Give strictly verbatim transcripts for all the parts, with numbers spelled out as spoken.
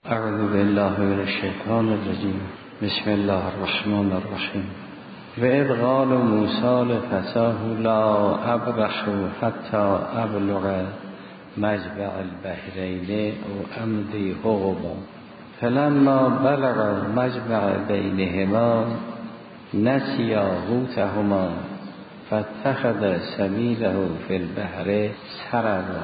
اعوذ بالله من الشیطان الرجیم. بسم الله الرحمن الرحیم. و اذ قال موسی لفتاه لا ابرح حتی ابلغ مجمع البحرین او امضی حقبا فلما بلغ مجمع بینهما نسیا حوتهما فاتخذ سبیله فی البحر سربا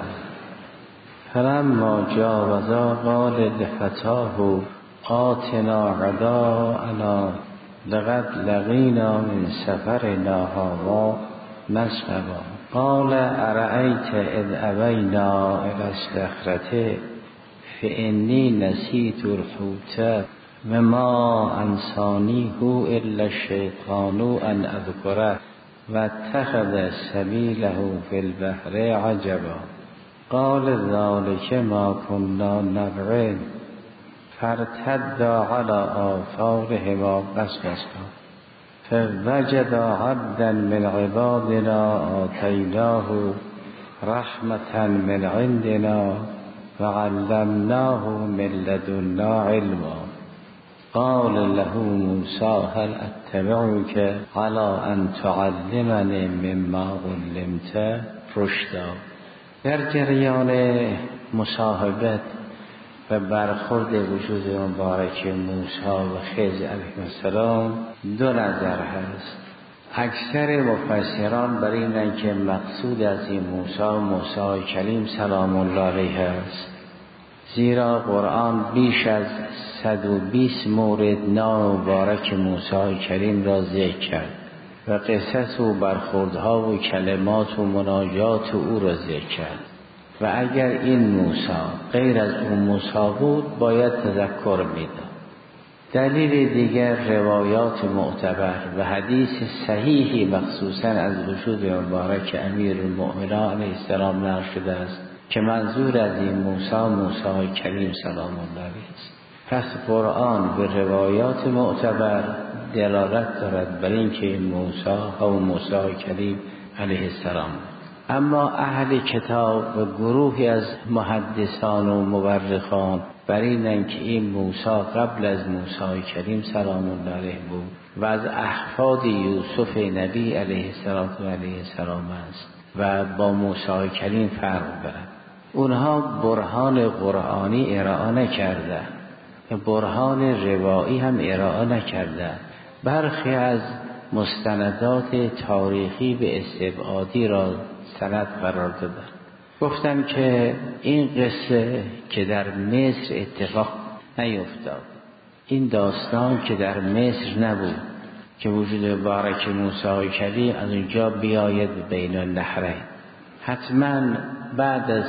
فلما جاوزا قال لفتاه آتنا غداءنا لقد لقینا من سفرنا هذا نصبا قال أرأيت إذ أوينا إلى الصخرة فإني نسيت الحوت وما أنسانيه إلا الشيطان أن أذكره واتخذ سبيله في البحر عجبا قال ذلك ما كنا نبغي فارتدا على آثارهما قصصا فوجدا عبدا من عبادنا آتيناه رحمة من عندنا وعلمناه من لدنا علما قال له موسى هل أتبعك على أن تعلمني مما علمت رشدا. در جریان مصاحبت و برخورد وجود مبارک موسی و خضر علیه السلام دو نظر هست. اکثر مفسران بر اینند که مقصود از این موسی موسی کلیم سلام الله علیه است، زیرا قرآن بیش از صد و بیست مورد نام مبارک موسی کلیم را ذکر کرد و قصص و برخوردها و کلمات و مناجات او را ذکر کرد. و اگر این موسی غیر از اون موسی بود باید تذکر میداد. دلیل دیگر روایات معتبر و حدیث صحیحی مخصوصا از وجود مبارک امیر المؤمنان علیه السلام نقل شده است که منظور از این موسی موسی کریم سلام الله علیه است. پس قرآن به روایات معتبر دلالت دارد بر اینکه این موسی و موسی کریم علیه السلام. اما اهل کتاب و گروهی از محدثان و مورخان بر اینند که این موسی قبل از موسی کریم سلام الله علیه بود و از احفاد یوسف نبی علیه السلام است و با موسی کریم فرق دارد. اونها برهان قرآنی ارائه نکرده، برهان روایی هم ارائه نکرده. برخی از مستندات تاریخی به استبعادی را سند قرار دادن. گفتن که این قصه که در مصر اتفاق نیفتاد، این داستان که در مصر نبود که وجود مبارک موسی کلیم از اونجا بیاید بین النهرین، حتما بعد از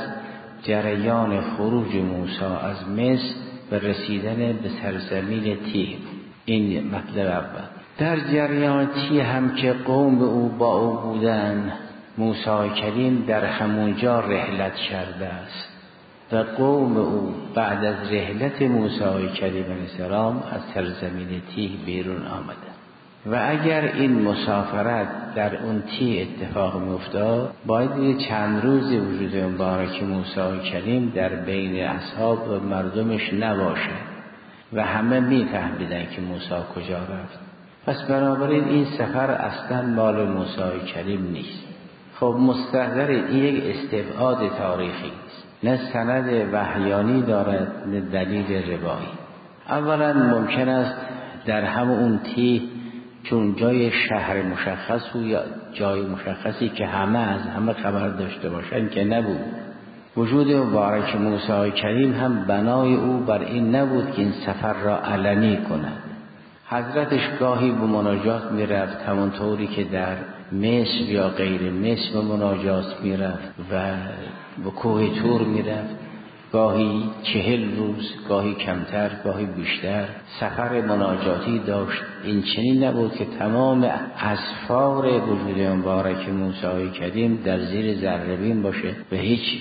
جریان خروج موسی از مصر و رسیدن به سرزمین تیه. این مطلب اول. در جریان تیه هم که قوم او با او بودن، موسی کلیم در همونجا رحلت کرده است و قوم او بعد از رحلت موسی کلیم علیه السلام از سرزمین تیه بیرون آمده. و اگر این مسافرت در اون تیه اتفاق می‌افتاد باید چند روزی وجود مبارک موسی کلیم در بین اصحاب و مردمش نباشه و همه می‌فهمیدن که موسی کجا رفت. پس بنابراین این سفر اصلا مال موسی کلیم نیست. خب مستحضر این یک استبعاد تاریخی است، نه سند وحیانی دارد نه دلیل روایی. اولا ممکن است در همون تیه چون جای شهر مشخص و یا جای مشخصی که همه از همه خبر داشته باشن که نبود. وجود مبارک موسی کریم هم بنای او بر این نبود که این سفر را علنی کند. حضرتش گاهی به مناجات می رفت همونطوری که در مصر یا غیر مصر به مناجات می رفت و به کوه طور می رفت. گاهی چهل روز، گاهی کمتر، گاهی بیشتر سفر مناجاتی داشت. این چنین نبود که تمام اسفار وجود مبارک موسی کلیم در زیر ذره باشه و هیچ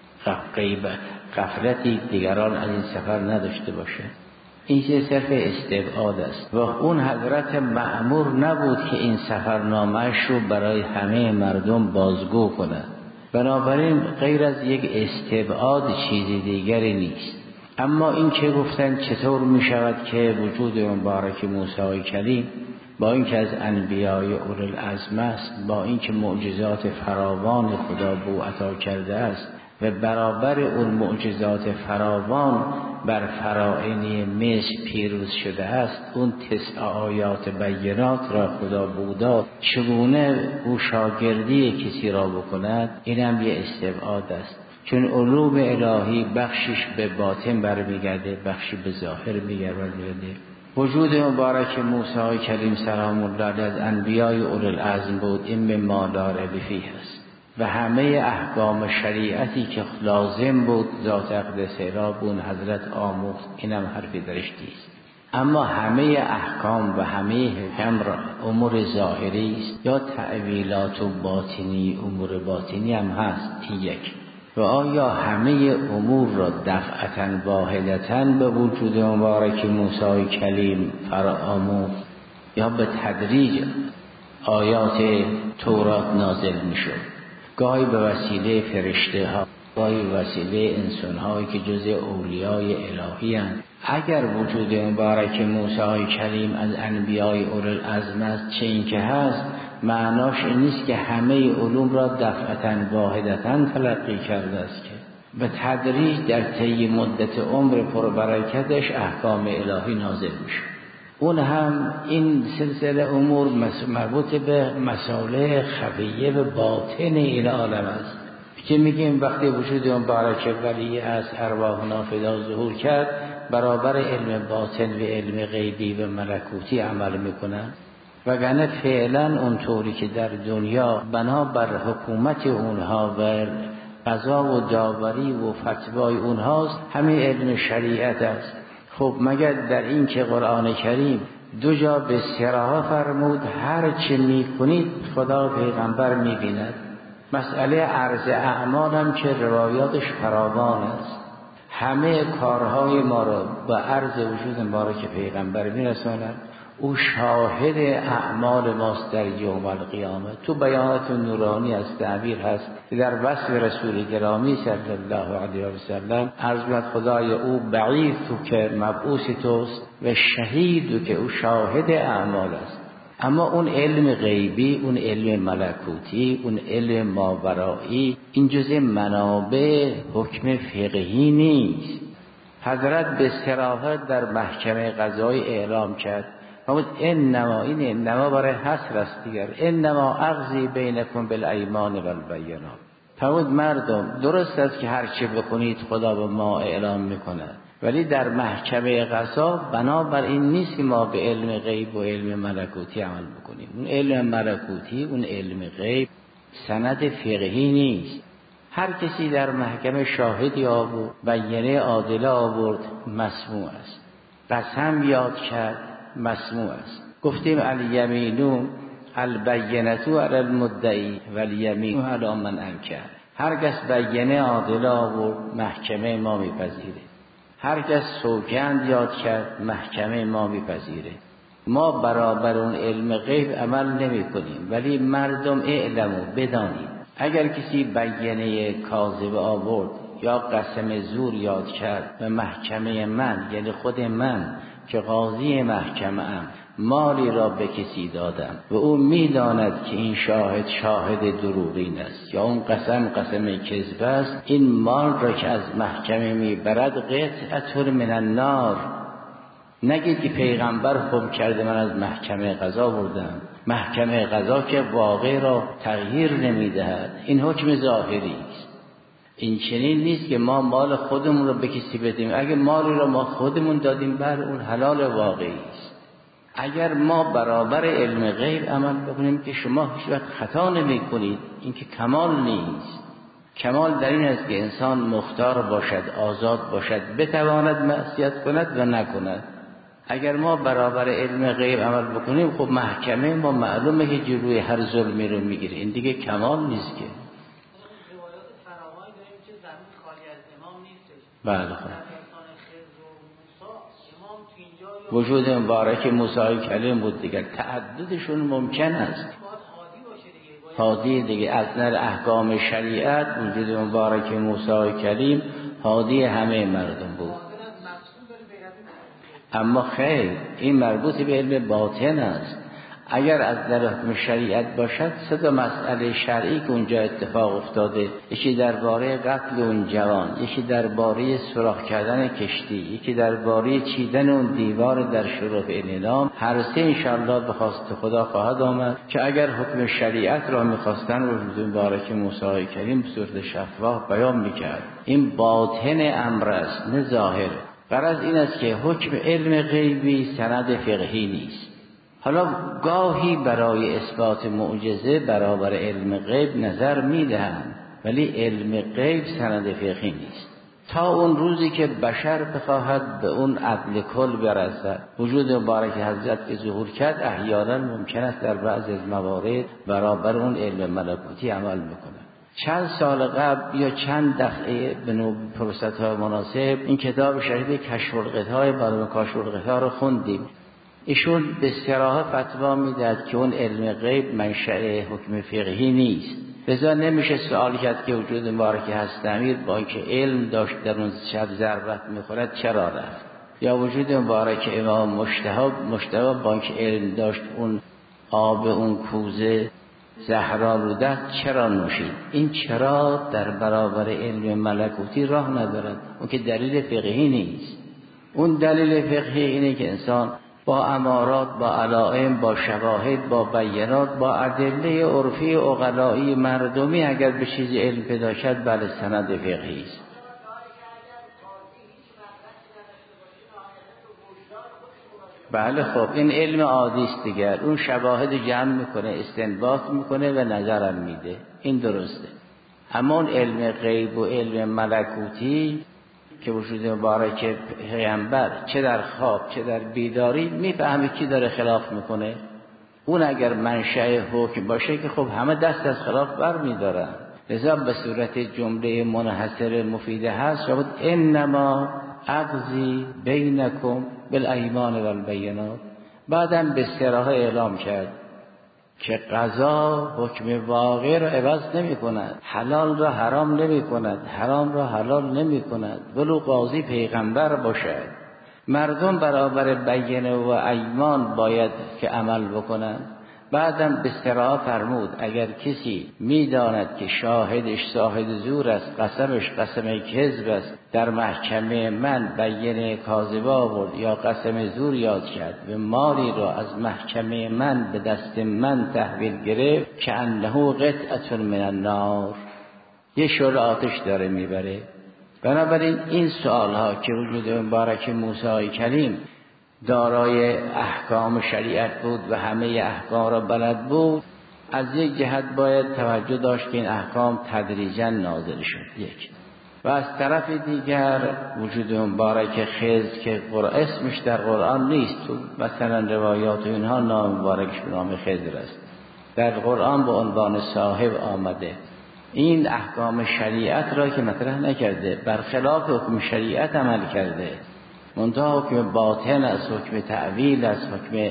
غیبت غفلتی دیگران از این سفر نداشته باشه. این چه صرف استبعاد است و اون حضرت مأمور نبود که این سفرنامه‌اش رو برای همه مردم بازگو کند. بنابراین غیر از یک استبعاد چیزی دیگری نیست. اما این که گفتن چطور می شود که وجود مبارک موسی کلیم با اینکه از انبیای اولوالعزم است، با اینکه معجزات فراوان خدا به او عطا کرده است و برابر اون معجزات فراوان بر فراعنی مصر پیروز شده است، اون تسع آیات بینات را خدا بودا چگونه او شاگردی کسی را بکند، اینم یه استبعاد است. چون علوم الهی بخشش به باطن برمیگرده، بخشی به ظاهر میگرده. وجود مبارک موسی کلیم سلام الله علیه از انبیای اولوالعزم بود، این به ما لا ریب فیه است و همه احکام شریعتی که لازم بود ذات اقدس را بون حضرت آموخت، اینم حرفی درش نیست. اما همه احکام و همه حکم را امور ظاهری است یا تأویلات و باطنی، امور باطنی هم هست. این یک. و آیا همه امور را دفعتاً واحدتاً به وجود مبارک موسی کلیم فرآموخت یا به تدریج آیات تورات نازل می شد؟ گاهی به وسیله فرشته ها، گاهی به وسیله انسان هایی که جز اولیای الهی هستند. اگر وجود مبارک موسی کلیم از انبیای اولوالعزم است، چه این که هست، معناش این نیست که همه علوم را دفعتاً واحدتاً تلقی کرده است، که به تدریج در طی مدت عمر پربرکتش احکام الهی نازل میشه. اون هم این سلسله امور مربوط به مسائل خفیه و باطن این عالم است که میگیم وقتی وجود مبارک ولی از ارواح نافذه ظهور کرد، برابر علم باطن و علم غیبی و ملکوتی عمل میکنن. وگرنه فعلا اونطوری که در دنیا بنابر حکومت اونها و قضا و داوری و فتوای اونهاست، همین علم شریعت است. خب مگر در این که قرآن کریم دو جا به صراحت فرمود هر چه میکنید خدا پیغمبر میبیند. مسئله عرض اعمال هم که روایاتش فراوان است، همه کارهای ما را به عرض وجود مبارک پیغمبر میرساند. او شاهد اعمال ماست در یوم القیامه. تو بیانات نورانی از تعبیر هست که در وصف رسول گرامی صلی الله علیه و سلم عرض بد خدای او بعیث تو که مبعوث توست و شهید که او شاهد اعمال است. اما اون علم غیبی، اون علم ملکوتی، اون علم ماورایی، این جزء منابع حکم فقهی نیست. حضرت به صراحت در محکمه قضایی اعلام کرد فرمود انما، این انما برای حصر است دیگر، انما اقضی بینکم بالایمان و البینات. فرمود مردم درست است که هر چه بکنید خدا به ما اعلام میکنه، ولی در محکمه قضا بنابر این نیست که ما به علم غیب و علم ملکوتی عمل بکنیم. اون علم ملکوتی، اون علم غیب سند فقهی نیست. هر کسی در محکمه شاهدی آورد، بیانیه عادله آورد، مسموع است. قسم یاد کرد، مسموع است. گفتیم الیمینو البینتو علی المدعی والیمینو علی من انکر. هر کس بیانیه عادله آورد، محکمه ما میپذیره. هر کس سوگند یاد کرد، محکمه ما میپذیره. ما برابر اون علم غیب عمل نمی کنیم، ولی مردم اعلمو بدانید اگر کسی بیانیه کاذب آورد یا قسم زور یاد کرد و محکمه من، یعنی خود من که قاضی محکمه ام، مالی را به کسی دادم و او میداند که این شاهد شاهد دروغین است یا اون قسم قسم کذب است، این مال را که از محکمه میبرد قطعه من النار. نگید که پیغمبر حکم کرده من از محکمه قضا بردم. محکمه قضا که واقع را تغییر نمیدهد، این حکم ظاهری است. این چنین نیست که ما مال خودمون رو به کسی بدیم. اگر مالی را ما خودمون دادیم بر اون حلال واقعی است. اگر ما برابر علم غیب عمل بکنیم که شما هیچ وقت خطا نمی کنید، این که کمال نیست. کمال در این است که انسان مختار باشد، آزاد باشد، بتواند معصیت کند و نکند. اگر ما برابر علم غیب عمل بکنیم، خب محکمه ما معلومه که جلوی هر ظلمی رو میگیره. این دیگه کمال نیست که. بله خب. وجود مبارک موسی کلیم بود دیگر، تعددشون ممکن است. هادی دیگه از نظر احکام شریعت وجود مبارک موسی کلیم هادی همه مردم بود. اما خیر، این مربوط به علم باطن است. اگر از در حکم شریعت باشد، سه تا مسئله شرعی که اونجا اتفاق افتاده، یکی درباره قتل اون جوان، یکی درباره سوراخ کردن کشتی، یکی درباره چیدن اون دیوار در شرف اعلام، هر سه انشاءالله به خواست خدا خواهد آمد که اگر حکم شریعت را میخواستن وجود مبارک موسی کریم به صورت شفاف بیان میکرد. این باطن امر است نه ظاهر. غرض این است که حکم علم غیبی سند فقهی نیست. حالا گاهی برای اثبات معجزه برابر علم غیب نظر میدهند، ولی علم غیب سند فقهی نیست. تا اون روزی که بشر بخواهد به اون عدل کل برسد، وجود مبارک حضرت که ظهور کرد احیانا ممکن است در بعض از موارد برابر اون علم ملکوتی عمل میکنه. چند سال قبل یا چند دفعه به نوع فرصت‌های مناسب این کتاب شریف کشف الغطای برای کشف الغطا رو خوندیم. ایشون به صراحت فتوا میداد که اون علم غیب منشأ حکم فقهی نیست. لذا نمیشه سوال کرد که وجود مبارک هست امیر با اینکه علم داشت در اون شب ضربت میخورد چرا رفت، یا وجود مبارک امام مجتهد مجتهد با اینکه علم داشت اون آب اون کوزه زهرآلوده چرا نوشید. این چرا در برابر علم ملکوتی راه ندارد، اون که دلیل فقهی نیست. اون دلیل فقهی اینه که انسان با امارات، با علائم، با شواهد، با بیانات، با ادله عرفی عقلایی مردمی اگر به چیزی علم پیدا کرد بله سند فقهی است. بله خب این علم عادی است دیگر، اون شواهد جمع میکنه، استنباط میکنه و نظرم میده، این درسته. اما اون علم غیب و علم ملکوتی که وجود مبارک پیغمبر چه در خواب چه در بیداری میفهمه کی داره خلاف میکنه، اون اگر منشأ حکم باشه که خب همه دست از خلاف بر میدارن. لذا به صورت جمله منحصر مفیده هست شد انما اقضی بینکم بالایمان والبینات. بعدم به صراحت اعلام کرد که قضا حکم واقع را عوض نمی کند، حلال را حرام نمی کند، حرام را حلال نمی کند، ولو قاضی پیغمبر باشد. مردم برابر بینه و ایمان باید که عمل بکنند. بعدم به صراحت فرمود اگر کسی میداند که شاهدش شاهد زور است، قسمش قسم کذب است، در محکمه من بینه کاذبه آورد یا قسم زور یاد کرد و مالی را از محکمه من به دست من تحویل گرفت که انه قطعه من النار، یه شعله آتش داره میبره. بنابراین این سوال ها که وجود مبارک موسی کلیم دارای احکام شریعت بود و همه احکام را بلد بود، از یک جهت باید توجه داشت که این احکام تدریجا نازل شد یک، و از طرف دیگر وجود مبارک خضر که اسمش در قرآن نیست، تو مثلا روایات و اینها نام مبارکش به نام خضر است، در قرآن به عنوان صاحب آمده. این احکام شریعت را که مطرح نکرده، برخلاف حکم شریعت عمل کرده، منتها حکم باطن از حکم تعویل از حکم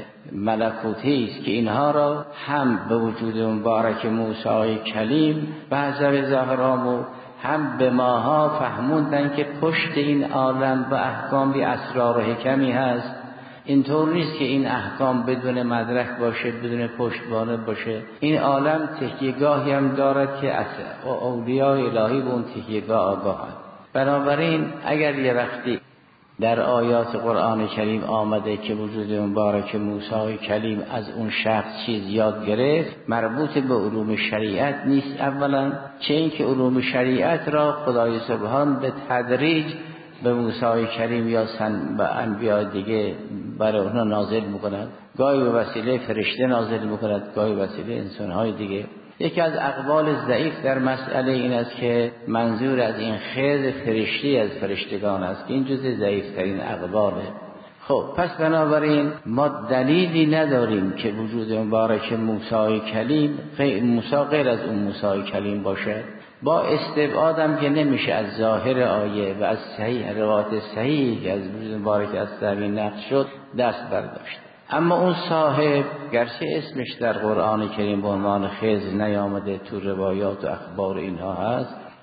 ملکوتی است که اینها را هم به وجود مبارک موسی کلیم و حضرت زهرا هم به ماها فهموندن که پشت این عالم و احکامی اسرار و حکمی هست. اینطور نیست که این احکام بدون مدرک باشه، بدون پشتوانه باشه. این عالم تکیه‌گاهی هم دارد که اولیاء الهی به اون تکیه‌گاه آگاهند. بنابراین اگر یه وقتی در آیات قرآن کریم آمده که وجود مبارک موسی کلیم از اون شخص چیز یاد گرفت، مربوط به علوم شریعت نیست اولا، چه اینکه علوم شریعت را خدای سبحان به تدریج به موسی کلیم یا سن و انبیاء دیگه برای اونها نازل میکند، گاهی به وسیله فرشته نازل میکند، گاهی به وسیله انسانهای دیگه. یکی از اقوال ضعیف در مسئله این است که منظور از این خضر فرشتی از فرشتگان است که این جزء ضعیفترین اقواله. خب پس بنابراین ما دلیلی نداریم که وجود مبارک موسی کلیم غیر موسی غیر از اون موسی کلیم باشد. با استبعادم که نمیشه از ظاهر آیه و از صحیح روایت صحیح که از وجود مبارک از زمین نقل شد دست برداشت. اما اون صاحب گرچه اسمش در قرآن کریم به عنوان خضر نیامده، تو روایات و اخبار اینها هست،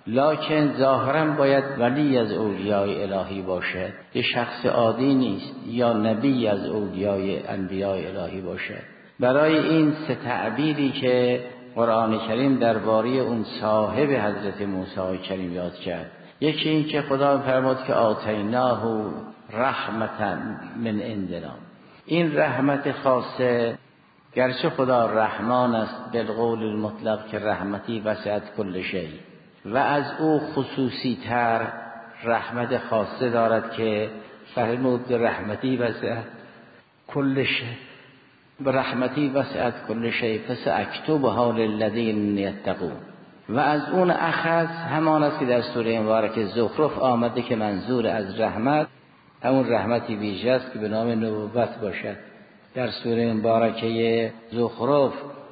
لکن ظاهرا باید ولی از اولیای الهی باشد، یه شخص عادی نیست، یا نبی از اولیای انبیای الهی باشد. برای این سه تعبیری که قرآن کریم درباره اون صاحب حضرت موسی کریم یاد کرد، یکی این که خدا فرمود که آتیناه رحمتا من عندنا، این رحمت خاصه، گرچه خدا رحمان است بالقول المطلق که رحمتی وسعت کل شیء، و از او خصوصی تر رحمت خاصه دارد که فرمود رحمتی وسعت کل شیء، برحمتی وسعت کل شیء فساکتبها للذین یتقون. و از اون اخذ همان است که در سوره مبارکه زخرف آمده که منظور از رحمت همون رحمتی ویژه است که به نام نبوت باشد. در سوره مبارکه زخرف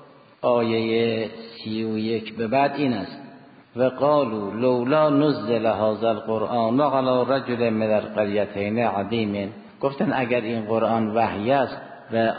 آیه سی و یک به بعد این است: و قالوا لولا نزل هذا القرآن علی رجل من القریتین عظیم. گفتن اگر این قرآن وحی است و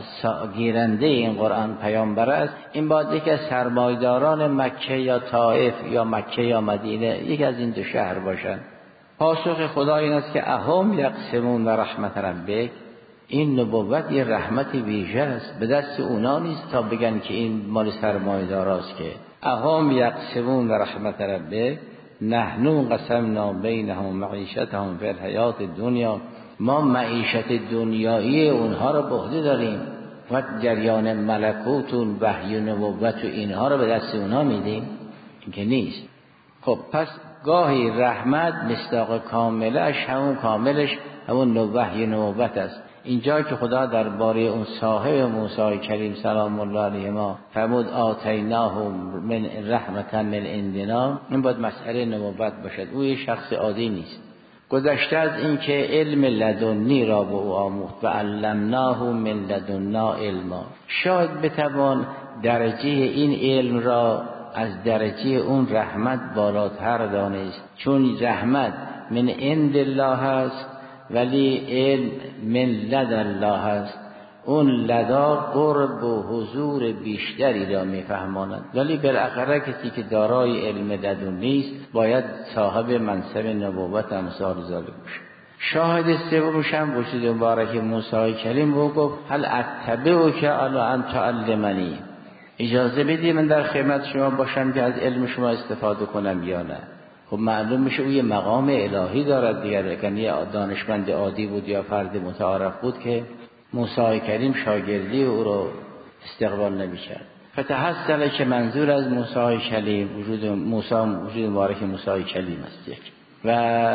گیرنده این قرآن پیامبر است، این باید یکی از سرمایداران مکه یا طائف یا مکه یا مدینه، یکی از این دو شهر باشند. پاسخ خدا این است که اهم یقسمون رحمت ربک، این نبوت یه رحمت ویژه است، به دست اونا نیست تا بگن که این مال سرمایه‌داراست. که اهم یقسمون رحمت ربک نحن قسمنا بینهم معیشتهم فی الحیات الدنیا، ما معیشت دنیایی اونها رو به عهده داریم و جریان ملکوت و وحی و نبوت و اینها رو به دست اونها میدیم؟ این که نیست. خب پس گاهی رحمت مصداق کاملش همون کاملش همون وحی نبوت است. اینجا که خدا درباره اون صاحب موسی کریم سلام الله علیه ما فرمود آتیناه من رحمتا من عندنا، این باید مسئله نبوت باشد، او یه شخص عادی نیست. گذشته از این که علم لدنی را به او آموخت و علمناه من لدنا علما، شاید بتوان درجه این علم را از درجه اون رحمت بالاتر دانست، چون رحمت من عند الله است ولی علم من لد الله است. اون لدا قرب و حضور بیشتری را میفهماند، ولی بالاخره کسی که دارای علم لدن نیست باید صاحب منصب نبوت امثال ذالک باشه. شاهد سومش هم وجود مبارک موسی کریم رو گفت هل اتبعک علی ان تعلمنی، اجازه بدی من در خدمت شما باشم که از علم شما استفاده کنم یا نه؟ خب معلوم میشه او یه مقام الهی دارد دیگر، یعنی دانشمند عادی بود یا فرد متعارف بود که موسی کریم شاگردی او رو استقبال نمی‌کرد. فتحصل که منظور از موسی کلیم وجود موسی وجود مبارک موسی کلیم است یک، و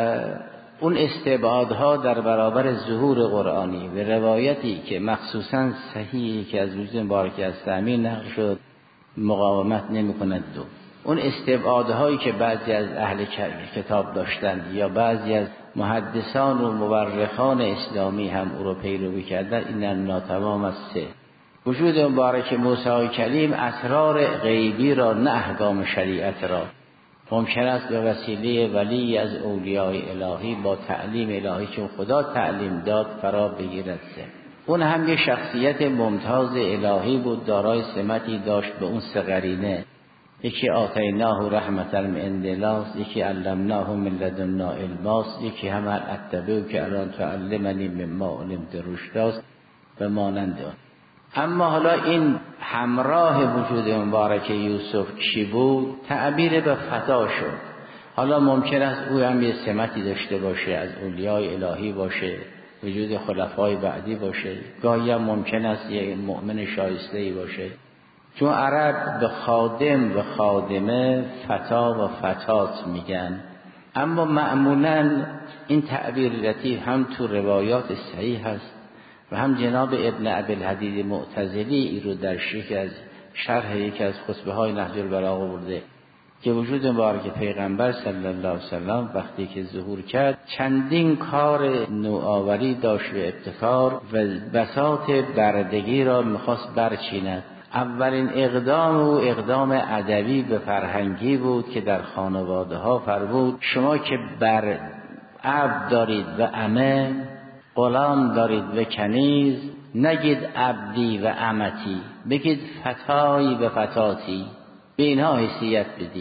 اون استبعادها در برابر ظهور قرآنی و روایتی که مخصوصا صحیحی که از وجود مبارک از تأمین نقل شد مقاومت نمی‌کند. دو اون استبعادهایی که بعضی از اهل کتاب داشتند یا بعضی از محدثان و مورخان اسلامی هم او رو پیروی کردند، این ناتمام است. سه وجود مبارک موسی کلیم اسرار غیبی را نه احکام شریعت را ممکن است به وسیله ولی از اولیاء الهی با تعلیم الهی که خدا تعلیم داد فرا بگیرد. سه اون هم یه شخصیت ممتاز الهی بود، دارای سمتی داشت به اون سه قرینه، یکی آتیناه رحمتا من عند الله، یکی علمناه من لدنا علما، یکی هم اتبعک که الان تعلمنی مما علمت رشد و مانند آن. اما حالا این همراه وجود مبارک یوسف چی بود؟ تعبیر به فتا شد. حالا ممکن است او هم یه سمتی داشته باشه، از اولیاء الهی باشه، وجود خلفای بعدی باشه، گاهی هم ممکن است یه مؤمن شایسته‌ای باشه، چون عرب به خادم و خادمه فتا و فتات میگن. اما معمولا این تعبیر لطیف هم تو روایات صحیح هست و هم جناب ابن ابی‌الحدید معتزلی ای رو در شیخ از شرح یکی از خطبه های نهج البلاغه برده که وجود مبارک پیغمبر صلی الله علیه وسلم وقتی که ظهور کرد چندین کار نوآوری داشت و ابتکار و بساط بردگی را میخواست برچیند. اولین اقدام او اقدام ادبی به فرهنگی بود که در خانواده ها فرمود شما که بر عبد دارید و عمه، غلام دارید و کنیز، نگید عبدی و امتی، بگید فتایی و فتاتی، به اینها حیثیت بدید.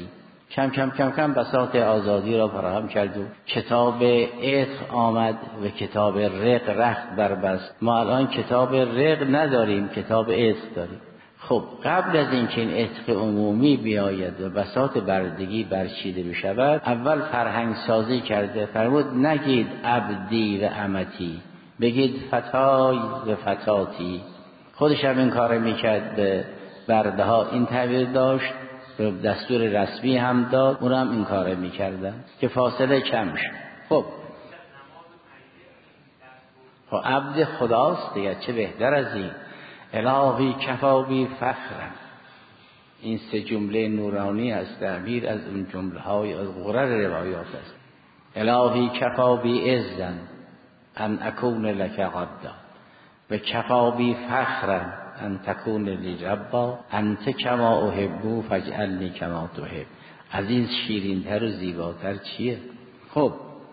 کم کم کم کم بساط آزادی را فراهم کرد و کتاب عتق آمد و کتاب رق رخت بربست. ما الان کتاب رق نداریم، کتاب عتق داریم. خب قبل از اینکه این عتق عمومی بیاید و بساط بردگی برچیده بشود، اول فرهنگ سازی کرده. فرمود نگید عبدی و امتی، بگید فتای و فتاتی. خودش هم این کار میکرد، به برده ها این تعبیر داشت، به دستور رسمی هم داد، اون هم این کار میکردن که فاصله کم شد. خب خب عبد خداست دیگه، چه بهتر از این. الهی کفا بی فخرم، این سه جمله نورانی از تعبیر از اون جمله های از غرر روایات است. الهی کفا بی عزن ان اکون لک عبدا و کفا بی فخرم ان تکون لی ربا انت کما احبو فاجعلنی کما تحب. از این شیرین‌تر و زیباتر چیه؟ خب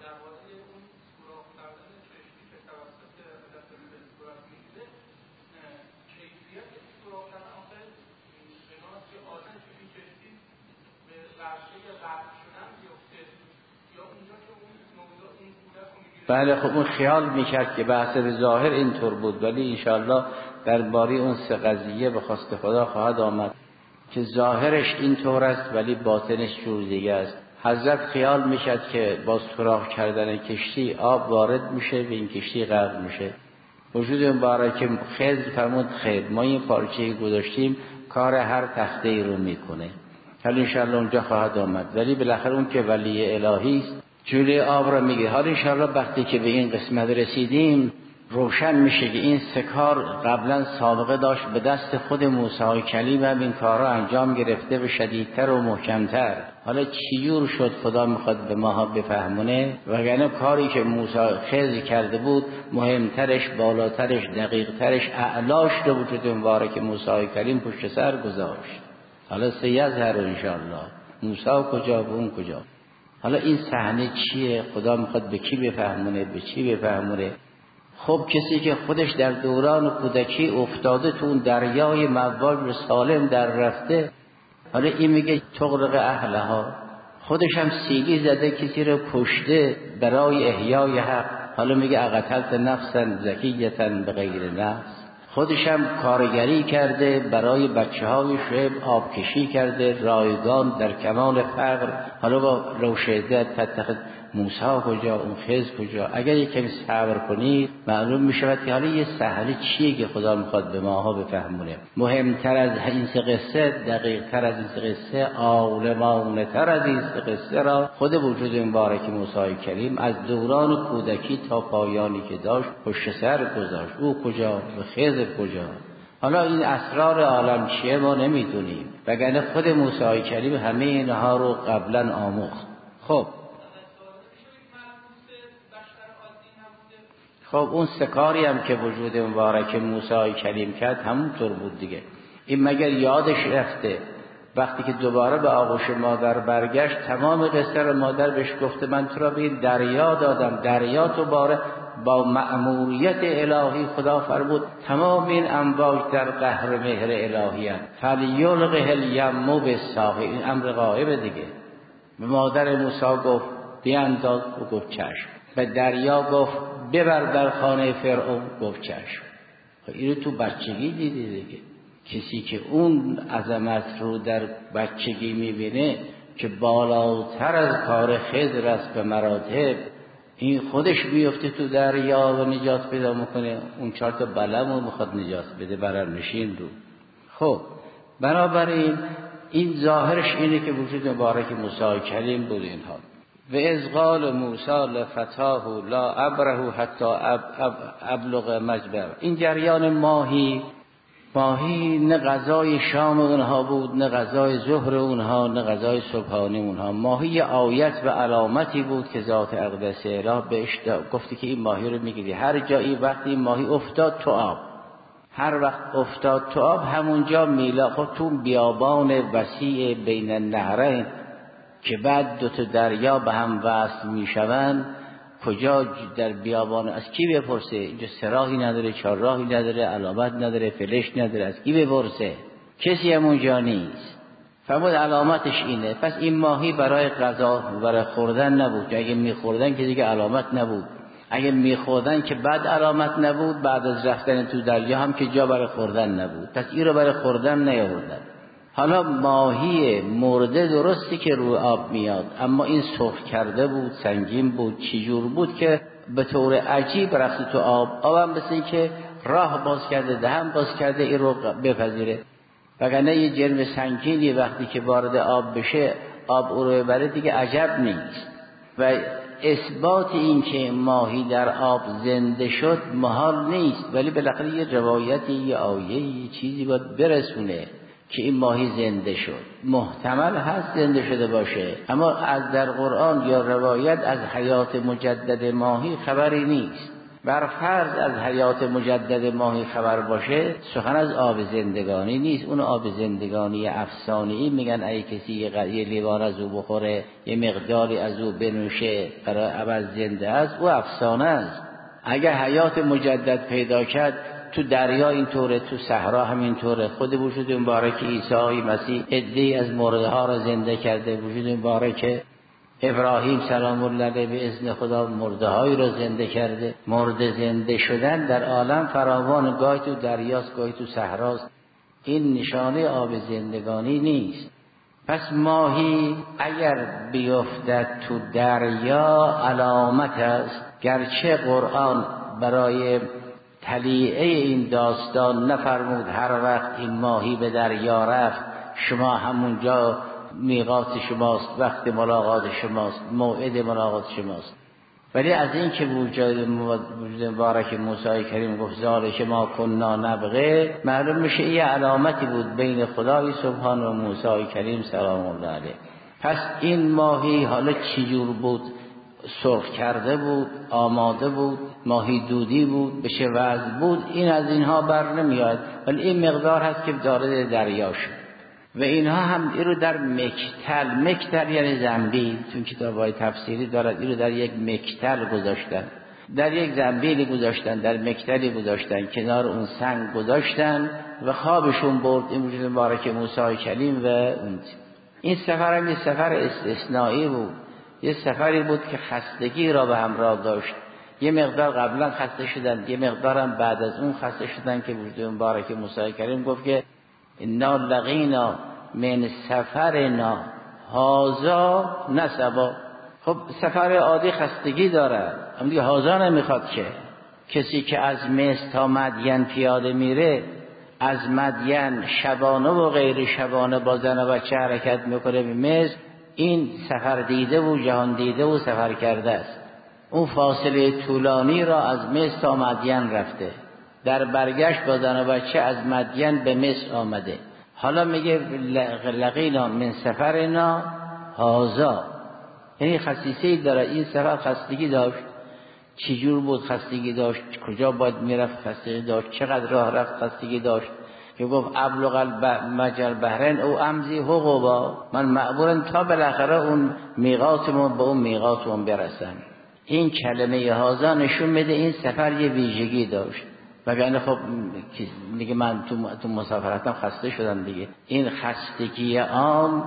بله خب اون خیال میکرد که بحث به ظاهر اینطور بود، ولی انشاءالله درباره اون سه قضیه به خواست خدا خواهد آمد که ظاهرش اینطور است ولی باطنش جور دیگه است. حضرت خیال میشد که با سوراخ کردن کشتی آب وارد میشه و این کشتی غرق میشه. وجود مبارک خضر فرمود خیر ما این پارچه گذاشتیم کار هر تخته ای رو میکنه، حالا انشاءالله اونجا خواهد آمد. ولی بالاخره اون که ولی الهی است جلوی آب را میگه. حالا انشاءالله وقتی که به این قسمت رسیدیم روشن میشه که این سه کار قبلا سابقه داشت، به دست خود موسی کلیم هم این کارا انجام گرفته و شدیدتر و محکمتر. حالا چیور شد خدا میخواد به ما بفهمونه، وگرنه کاری که موسی خضر کرده بود مهمترش، بالاترش، دقیقترش، اعلاش رو وجود مبارک موسی کلیم پشت سر گذاشت. حالا سیظهر انشاءالله موسی کجا و اون کجا. حالا این صحنه چیه؟ خدا میخواد به کی بفهمونه، به چی بفهمونه؟ خب کسی که خودش در دوران کودکی افتاده تو اون دریای مواج سالم در رفته، حالا این میگه تغرق اهلها، خودش هم سیلی زده کسی رو کشته برای احیای حق، حالا میگه اقتلت نفسا زکیتا بغیر نفس. خودش هم کارگری کرده برای بچه های شعب، آب کشی کرده رایگان در کمال فقر. حالا با روشیدت تتخذ موسی کجا، اون خضر کجا؟ اگر یک کمی صبر کنید معلوم می شود که حالا یه سهله چیه که خدا میخواد به ماها بفهمونه. مهمتر از این سه قصه، دقیق تر از این سه قصه، عالمانه تر از این سه قصه را خود وجود مبارک موسی کلیم از دوران کودکی تا پایانی که داشت پشت سر گذاشت. او کجا و خضر کجا؟ حالا این اسرار عالم چیه ما نمیدونیم، وگرنه خود موسی کلیم همه اینها رو قبلا آموخت. خب خب اون سکاری هم که وجود مبارک موسی کلیم کرد همونطور بود دیگه. این مگر یادش رفته وقتی که دوباره به آغوش مادر برگشت تمام قصه رو مادر بهش گفته من تو را به این دریا دادم، دریا تو باره با مأموریت الهی خدا فرمود تمام این امواج در قهر مهر الهی هست فلیلقه الیم بالساحل. این امر غایب دیگه. به مادر موسی گفت بیانداز و گفت چشم. به دریا گفت ببر در خانه فرعون، گفت چشم. اینو تو بچگی دیدی دیگه. کسی که اون عظمت رو در بچگی میبینه که بالاتر از کار خضر است به مراتب، این خودش بیفته تو دریا و نجات پیدا میکنه، اون چهار تا بلم رو میخواد نجات بده برنشین رو. خب بنابراین این ظاهرش اینه که وجود مبارک موسی کلیم بود اینها. و از قال موسی لفتاه لا ابره حتی اب اب ابلغ مجبر. این جریان ماهی ماهی نه غذای شام اونها بود، نه غذای ظهر اونها، نه غذای صبحانه اونها. ماهی آیت و علامتی بود که ذات اقدس اله بهش گفتی که این ماهی رو میگیری هر جایی. وقتی این ماهی افتاد تو آب، هر وقت افتاد تو آب همونجا میلا. خب تو بیابان وسیع بین النهرین که بعد دو تا دریا به هم وصل میشوند، کجا در بیابان از کی بپرسه؟ اینجا سراحی نداره، چهارراهی نداره، علامت نداره، فلش نداره، از کی بپرسه؟ کسی هم اونجا نیست. فرمود علامتش اینه. پس این ماهی برای غذا برای خوردن نبود، اگه میخوردن که دیگه علامت نبود، اگه میخوردن که بعد علامت نبود، بعد از رفتن تو دریا هم که جا برای خوردن نبود، پس این رو برای خوردن نیاوردن. حالا ماهی مرده درستی که رو آب میاد، اما این سرخ کرده بود، سنگین بود، چجور بود که به طور عجیب رفت تو آب. آبم مثل این که راه باز کرده، دهن باز کرده این رو بپذیره. وگرنه یه جرم سنگینی وقتی که وارد آب بشه، آب او رو ببره، دیگه عجب نیست. و اثبات این که ماهی در آب زنده شد محال نیست، ولی بالاخره یه روایتی، یه آیه، یه چیزی باید برسونه که این ماهی زنده شد. محتمل هست زنده شده باشه، اما از در قرآن یا روایت از حیات مجدد ماهی خبری نیست. بر فرض از حیات مجدد ماهی خبر باشه، سخن از آب زندگانی نیست. اون آب زندگانی افسانه‌ای میگن اگه کسی یه لیوان از او بخوره، یه مقداری از او بنوشه، برای ابد زنده است، او افسانه است. اگر حیات مجدد پیدا کرد، تو دریا اینطوره، تو صحرا همینطوره. خود وجود مبارک عیسی مسیح عده‌ای از مرده ها را زنده کرده. وجود مبارک ابراهیم سلام الله علیه به اذن خدا مرده هایی را زنده کرده. مرده زنده شدن در عالم فراوان، گاهی تو دریاست، گاهی تو صحراست. این نشانه آب زندگانی نیست. پس ماهی اگر بیفتد تو دریا علامت است، گرچه قرآن برای تلیعه این داستان نفرمود هر وقت این ماهی به دریا رفت شما همونجا میقات شماست، وقت ملاقات شماست، موعد ملاقات شماست. ولی از این که وجود مبارک موسی کریم گفت ذالک ما کنا نبغه، معلوم میشه این علامتی بود بین خدای سبحان و موسی کریم سلام الله علیه. پس این ماهی حالا چجور بود؟ سرخ کرده بود، آماده بود، ماهی دودی بود، بشه وزن بود، این از اینها بر نمیاد. ولی این مقدار هست که دارد دریا شد. و اینها هم این رو در مکتل، مکتل یعنی زنبیل، چون کتاب‌های تفسیری دارد این رو در یک مکتل گذاشتن، در یک زنبیلی گذاشتن، در مکتلی گذاشتن، کنار اون سنگ گذاشتن و خوابشون برد این وجود مبارک موسی کلیم. و اون این سفر هم یه سفر استثنایی بود، یه سفری بود که خستگی را به همراه داشت. یه مقدار قبلا خسته شدن، یه مقدارم بعد از اون خسته شدن که وجود مبارک موسی کریم گفت که انا لقینا من سفرنا هازا نسبا. خب سفر عادی خستگی داره، اما دیگه هازا نمیخواد. که کسی که از مصر تا مدین پیاده میره، از مدین شبانه و غیر شبانه با زن و بچه حرکت میکنه به مصر، این سفر دیده و جهان دیده و سفر کرده است. اون فاصله طولانی را از مصر تا مدین رفته، در برگشت با زن و بچه از مدین به مصر آمده. حالا میگه لقینا من سفرنا هازا، یعنی خصیصه‌ای داره. این سفر خستگی داشت. چجور بود خستگی داشت؟ کجا باید میرفت خستگی داشت؟ چقدر راه رفت خستگی داشت؟ که گفت ابلغ مجل بحرین او امزی حقوبا، من معبورم تا بالاخره اون میقاتمون به اون میقاتمون برسن. این کلمه هازا نشون میده این سفر یه ویژگی داشت. وگرنه خب میگه من تو تو مسافرتم خسته شدم دیگه. این خستگی عام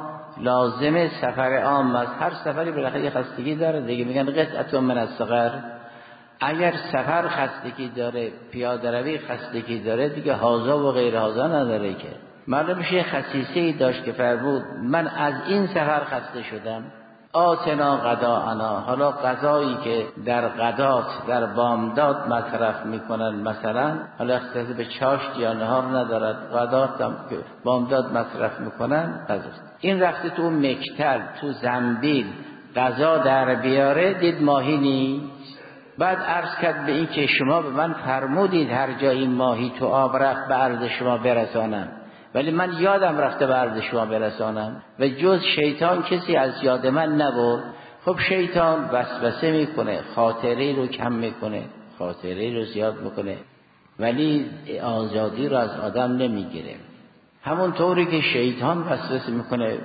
لازمه سفر عام است. هر سفری بالاخره یه خستگی داره دیگه. میگن قطعه من الصغر. اگر سفر خستگی داره، پیاده روی خستگی داره، دیگه هازا و غیر هازا نداره. که معلوم میشه خصیصه‌ای داشت که فرمود من از این سفر خسته شدم. آتنا غداءنا. حالا غذایی که در غدات در بامداد مصرف میکنن، مثلا حالا اختصاص به چاشت یا نهار ندارد، غدات هم که بامداد مصرف میکنن غذاست. این رفته تو مکتل، تو زنبیل غذا در بیاره، دید ماهی نیست. بعد عرض کرد به این که شما به من فرمودید هر جا این ماهی تو آب رفت به عرض شما برسانم، ولی من یادم رفته به عرض شما برسانم و جز شیطان کسی از یاد من نبرد. خب شیطان وسوسه میکنه، خاطره رو کم میکنه، خاطره رو زیاد میکنه، ولی آزادی رو از آدم نمیگیره. همون طوری که شیطان وسوسه میکنه،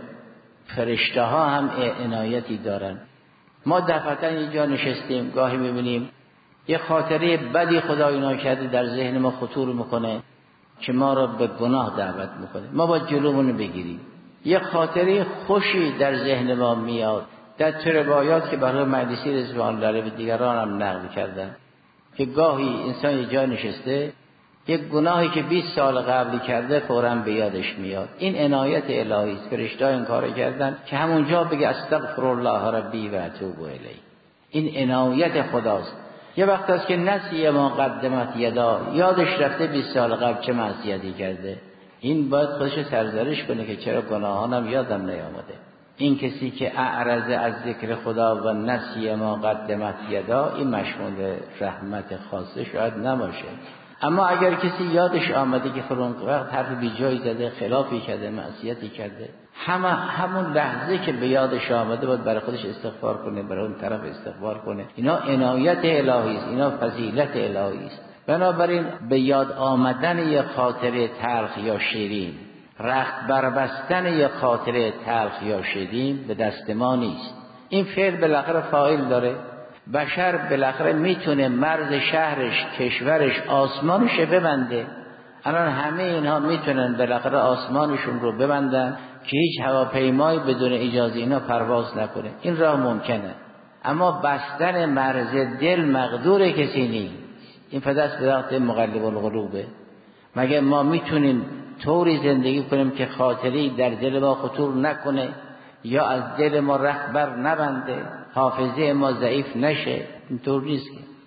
فرشته ها هم عنایتی دارن. ما دفعتا یه جا نشستیم، گاهی میبینیم یه خاطره بدی خدای ناکرده در ذهن ما خطور میکنه که ما را به گناه دعوت میکنه. ما باید جلومون بگیریم. یه خاطره خوشی در ذهن ما میاد. در تو روایات که برای مجلسی رضوان الله علیه و دیگران هم نقل کردن که گاهی انسان یه جا نشسته یک گناهی که بیست سال قبلی کرده فوراً به یادش میاد. این عنایت الهی است. فرشته‌ها این کارو کردن که همونجا بگه استغفر الله ربی و اتوب الیه. این عنایت خداست. یه وقت است که نسی ما قدمت یدا، یادش رفته بیست سال قبل چه معصیتی کرده. این باید خودش سرزنش کنه که چرا گناهانم یادم نیامده. این کسی که اعرض از ذکر خدا و نسی ما قدمت یدا، این مشمول رحمت خاصه شاید نباشه. اما اگر کسی یادش آمده که فلان وقت حرف بی جایی زده، خلافی کرده، معصیتی کرده، همه همون لحظه که به یادش آمده باید برای خودش استغفار کنه، برای اون طرف استغفار کنه. اینا عنایت الهی است، اینا فضیلت الهی است. بنابراین به یاد آمدن یک خاطره تلخ یا شیرین، رخت بربستن یک خاطره تلخ یا شیرین به دست ما نیست. این فعل بالاخره فاعل داره. بشر بالاخره میتونه مرز شهرش، کشورش، آسمانش ببنده. الان همه اینها میتونن بالاخره آسمانشون رو ببندن که هیچ هواپیمایی بدون اجازه اینا پرواز نکنه. این راه ممکنه. اما بستن مرز دل مقدور کسی نیست. این فدست به وقت مقلب القلوبه. مگه ما میتونیم طوری زندگی کنیم که خاطری در دل ما خطور نکنه یا از دل ما رخت بر نبنده، حافظه ما ضعیف نشه؟ اینطور نیست.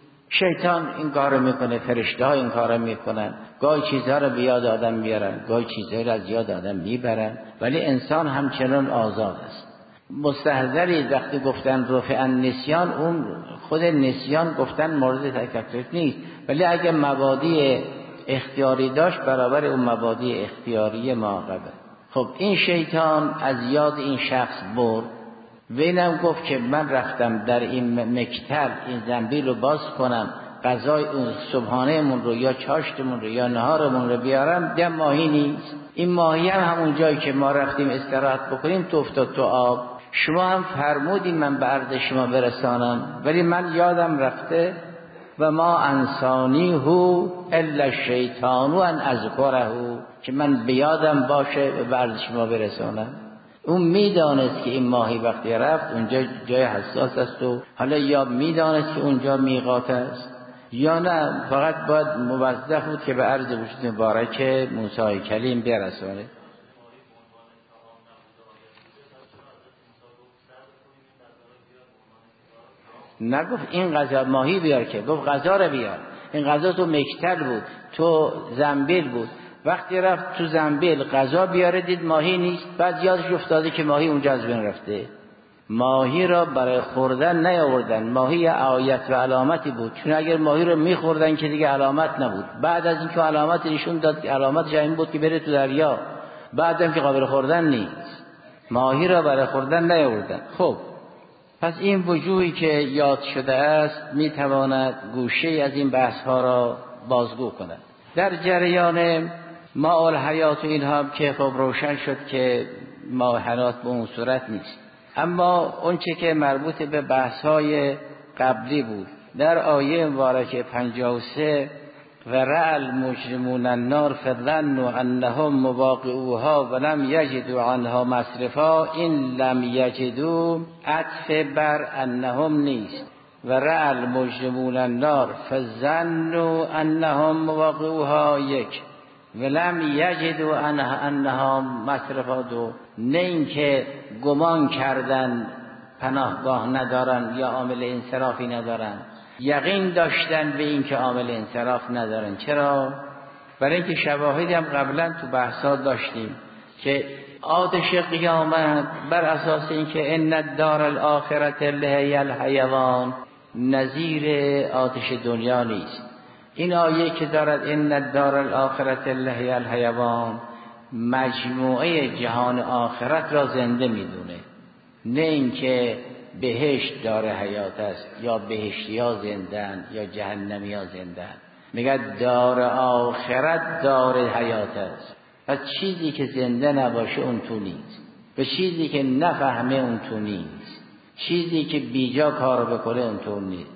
شیطان این کارو میکنه، فرشته ها این کارو میکنن، گاهی چیزها رو به یاد آدم میارن، گاهی چیزها رو از یاد آدم میبرن، ولی انسان همچنان آزاد است. مستحضری وقتی گفتن رفع النسیان، اون خود نسیان گفتن مورد تکلیف نیست، ولی اگه مبادی اختیاری داشت برابر اون مبادی اختیاری معاقبه. خب این شیطان از یاد این شخص برد و اینم گفت که من رفتم در این مکتب این زنبیل رو باز کنم، غذای اون صبحانه‌مون رو یا چاشتمون رو یا نهارمون رو بیارم، دیدم ماهی نیست. این ماهی هم همون جایی که ما رفتیم استراحت بکنیم تو افتاد تو آب. شما هم فرمودین من به عرض شما برسانم، ولی من یادم رفته و ما انسانی هو الا الشیطان و ان اذکره، که من بیادم باشه و به عرض شما برسانم. اون میدانست که این ماهی وقتی رفت اونجا جای حساس است و حالا یا میدانست که اونجا میقات است یا نه فقط باید موظف بود که به عرض وجود مبارک موسی کلیم برسانه. نگفت این غذا ماهی بیار، که گفت غذا رو بیار. این غذا تو مکتل بود، تو زنبیل بود. وقتی رفت تو زنبیل غذا بیاره دید ماهی نیست، بعد یادش افتاده که ماهی اونجا از بین رفته. ماهی را برای خوردن نیاوردن، ماهی آیت و علامتی بود، چون اگر ماهی رو میخوردن که دیگه علامت نبود. بعد از اینکه علامت نشون داد، علامتش این بود که بره تو دریا، بعدم که قابل خوردن نیست. ماهی را برای خوردن نیاوردن. خب پس این وجوهی که یاد شده است میتواند گوشه از این بحث ها را بازگو کند. در جریان ما الحیات و اینها که خب روشن شد که ما حیات به اون صورت نیست. اما اون چه که مربوط به بحث های قبلی بود، در آیه مبارکه پنجاه و سه و رأى المجرمون النار فظنوا انهم مواقعوها ولم یجدوا عنها مصرفا، این لم یجدوا عطف بر انهم نیست. و رأى المجرمون النار فظنوا انهم مواقعوها یک، ولم یجدوا انها مصرفا دو. نه اینکه گمان کردن پناهگاه ندارن یا عامل انصرافی ندارن، یقین داشتن به این که عامل انصراف ندارن. چرا؟ برای اینکه شواهدی هم قبلا تو بحثا داشتیم که آتش قیامت بر اساس اینکه ان الدار الاخرة لهی الحیوان نظیر آتش دنیا نیست. این آیه که دارد ان الدار الاخرة لهی الحیوان مجموعه جهان آخرت را زنده میدونه، نه اینکه بهشت دار حیات است یا بهشتی ها زندن یا جهنمی ها زندن. میگه دار آخرت دار حیات است. پس چیزی که زنده نباشه اون تو نیست، و چیزی که نفهمه اون تو نیست، چیزی که بیجا کار بکنه اون تو نیست.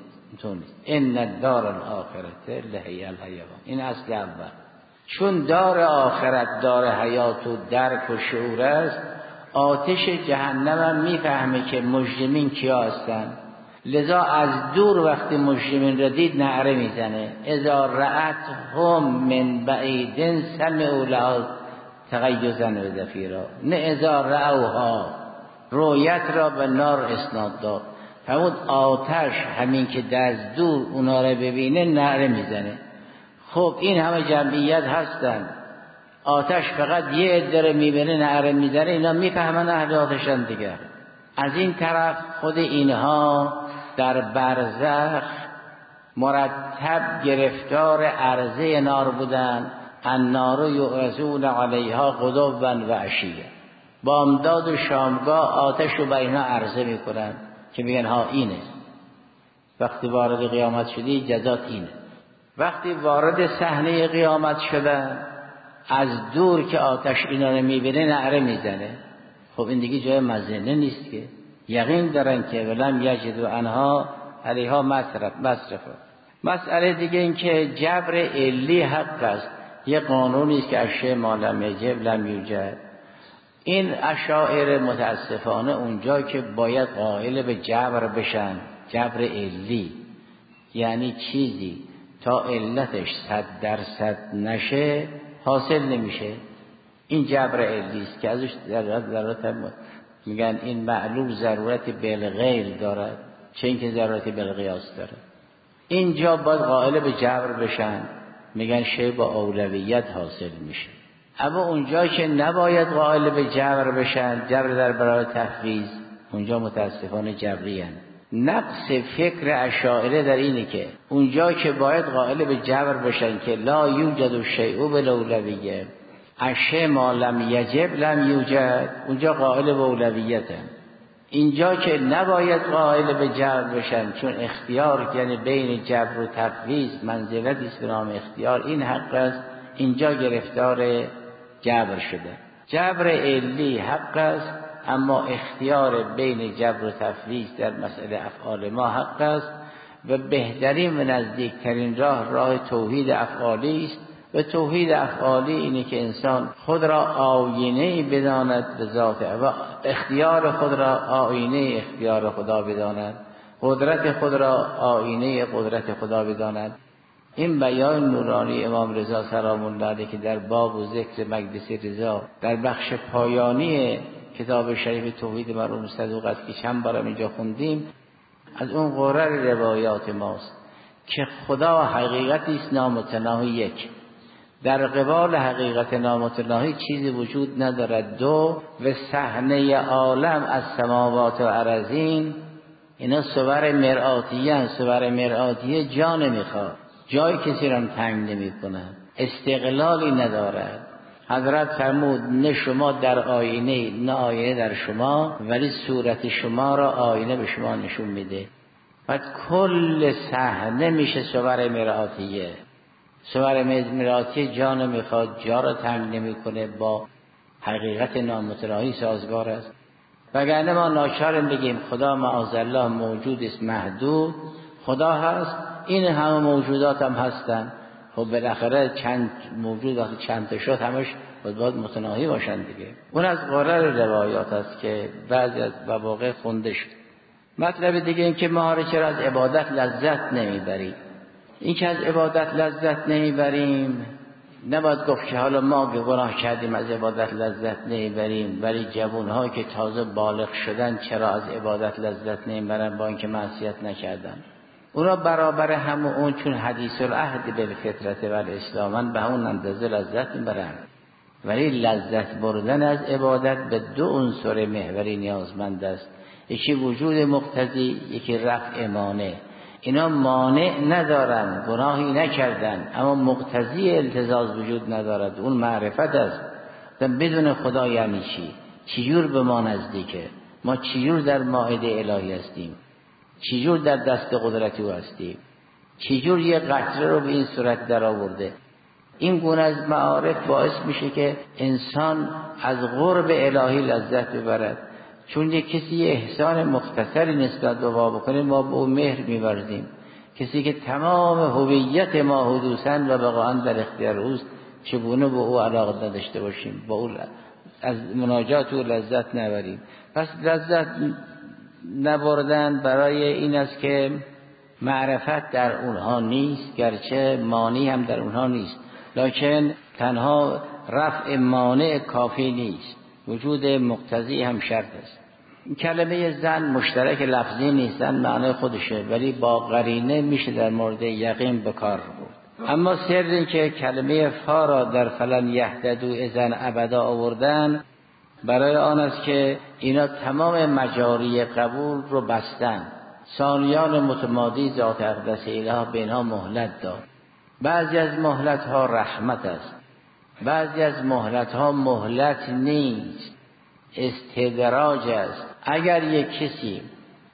ان الدار الاخرة لهی الحیوان، این اصل اول. چون دار آخرت دار حیات و درک و شعور است، آتش جهنم هم میفهمه که مجرمین کیا هستن، لذا از دور وقتی مجرمین را دید نعره میزنه. اذا رأت هم من بعید سمعوا لها تغیظا و زفیرا، نه اذا رأوها، رویت را به نار اسناد داد. همون آتش همین که در دور اونا را ببینه نعره میزنه. خب این همه جمعیت هستن، آتش فقط یه عده رو میبینه نعره میزنه، اینا میفهمن اهل آتشن دیگر. از این طرف خود اینها در برزخ مرتب گرفتار عرضه نار بودن. النار یعرضون علیها غدوا و عشیا، بامداد و شامگاه آتش رو بر اینا عرضه میکنن که میگن ها اینه، وقتی وارد قیامت شدی جزات اینه. وقتی وارد صحنه قیامت شدن، از دور که آتش اینا رو میبینه نعره میزنه. خب این دیگه جای مزنه نیست که، یقین دارن که ولم یجدوا عنها علیها مصرف مصرف. مسئله دیگه این که جبر علی حق است، یه قانونی است که اشیاء ما لم یجب لم یوجد. این اشاعره متاسفانه اونجا که باید قائل به جبر بشن، جبر علی یعنی چیزی تا علتش صد درصد نشه حاصل نمیشه، این جبر علی است که ازش ضرورت ضرورت میگن این معلوم ضرورت بالغیر دارد چه اینکه ضرورت بالقیاس داره. اینجا باید قائل به جبر بشن، میگن شی با اولویت حاصل میشه. اما اونجا که نباید قائل به جبر بشن، جبر در برابر تفویض، اونجا متاسفانه جبری هن. نقص فکر اشاعره در اینه که اونجا که باید قائل به جبر بشن که لا یوجد الشیء بالاولویه، اشیاء ما لم یجب لم یوجد، اونجا قائل به اولویت هن. اینجا که نباید قائل به جبر بشن چون اختیار یعنی بین جبر و تفویض منزلتی است به نام اختیار، این حق است، اینجا گرفتار جبر شده. جبر علی حق است، اما اختیار بین جبر و تفویض در مسئله افعال ما حق است و بهترین و نزدیکترین راه راه توحید افعالی است. و توحید افعالی اینه که انسان خود را آینه بداند به ذات و اختیار خود را آینه اختیار خدا بداند، قدرت خود را آینه قدرت خدا بداند. این بیان نورانی امام رضا سلام الله علیه که در باب و ذکر مجلس رضا در بخش پایانی کتاب شریف توحید مرحوم صدوق است که چند بارم اینجا خوندیم، از اون قرر روایات ماست که خدا حقیقتی است نامتناهی یک، در قبال حقیقت نامتناهی چیزی وجود ندارد دو، و صحنه عالم از سماوات و ارضین اینا صور مرآتیه هست. صور مرآتیه جا نمیخواد، جای کسی را تنگ نمی کنند، استقلالی ندارد. حضرت فرمود نه شما در آینه نه آینه در شما، ولی صورت شما را آینه به شما نشون میده. بعد کل صحنه میشه صور مرآتیه. صور مرآتیه جا نمیخواد، جا را تنگ نمیکنه، با حقیقت نامتناهی سازگار است. وگرنه ما ناچاریم بگیم خدا معاذالله موجود است محدود، خدا هست، این همه موجودات هم هستن. خب بالاخره چند موجود وقتی چند تا شد همش باید, باید متناهی باشن دیگه. اون از قرر روایات است که بعضی از مواقع خونده شد. مطلب دیگه این که ما چرا از عبادت لذت نمیبریم. این که از عبادت لذت نمیبریم نباید گفت که حالا ما گناه کردیم از عبادت لذت نمیبریم، ولی جوان‌ها که تازه بالغ شدن چرا از عبادت لذت نمیبرن با اینکه معصیت نکردن. اونا برابر همون اون چون حدیث العهد بالفطرت و الاسلام به اون اندازه لذت میبرن، ولی لذت بردن از عبادت به دو عنصر محوری نیازمند است، یکی وجود مقتضی، یکی رفع مانع. اینا مانع ندارن، گناهی نکردن، اما مقتضی التزاز وجود ندارد، اون معرفت است. بدون خدا یعنی چی؟ چجور به ما نزدیکه؟ ما چجور در مائده الهی هستیم؟ چجور در دست قدرتی او هستیم؟ چجور یه قطره رو به این صورت در آورده؟ این گونه از معارف باعث میشه که انسان از قرب الهی لذت ببرد. چون یک کسی یه احسان مختصری نسبت به ما بکنه ما به او مهر می‌ورزیم. کسی که تمام هویت ما حدوثاً و بقاءً در اختیار اوست چگونه به او علاقه نداشته باشیم، با او از مناجات و لذت نبریم. پس لذت نبردن برای این است که معرفت در اونها نیست، گرچه مانی هم در اونها نیست، لکن تنها رفع مانع کافی نیست، وجود مقتضی هم شرط است. کلمه زن مشترک لفظی نیستن، معنی خودشه، ولی با قرینه میشه در مورد یقین به کار برد. اما سر این که کلمه فا را در فلن یهتدوا اذن ابدا آوردن برای آن است که اینا تمام مجاری قبول رو بستن. ثانیان متمادی ذات اقدس الهی به اینها مهلت داد. بعضی از مهلت ها رحمت است، بعضی از مهلت ها مهلت نیست، استدراج است. اگر یک کسی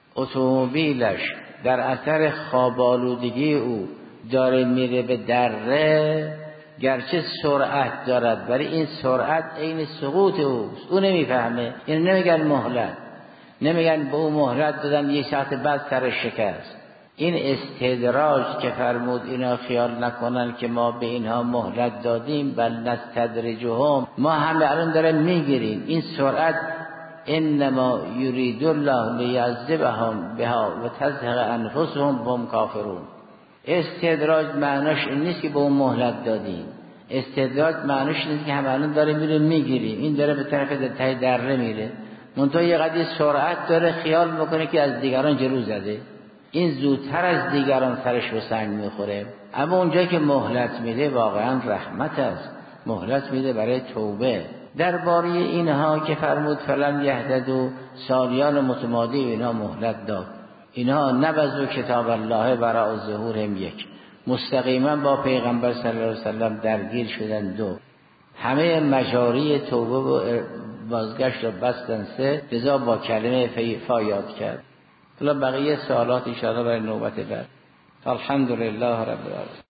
اتومبیلش در اثر خوابالودگی او داره میره به دره، گرچه سرعت دارد ولی این سرعت عین سقوط اوست، او نمیفهمه. یعنی نمیگن مهلت، نمیگن به او مهلت دادن یک ساعت بعد سر شکست. این استدراج که فرمود اینا خیال نکنن که ما به اینها مهلت دادیم، بل نستدرجهم، ما همه الان داریم میگیریم. این سرعت انما یرید الله لیعذبهم بها و تزهق انفسهم وهم کافرون. استدراج معناش این نیست که به اون مهلت دادیم، استدراج معناش نیست که همه الان داره میره میگیریم، این داره به طرف ته دره میره، منتها یه قدری سرعت داره، خیال میکنه که از دیگران جلو زده، این زودتر از دیگران سرش به سنگ میخوره. اما اونجایی که مهلت میده واقعا رحمت است، مهلت میده برای توبه. درباره اینها که فرمود فلن یهتدوا، سالیان متمادی اینها مهلت داد. اینها نبذوا کتاب الله وراء ظهورهم، یک مستقیما با پیغمبر صلی الله علیه وسلم درگیر شدن، دو همه مجاری توبه و بازگشت را بستن، سه لذا با کلمه فا یاد کرد. حالا بقیه سوالات ان شاء الله برای نوبت بعد. الحمدلله رب العالمین.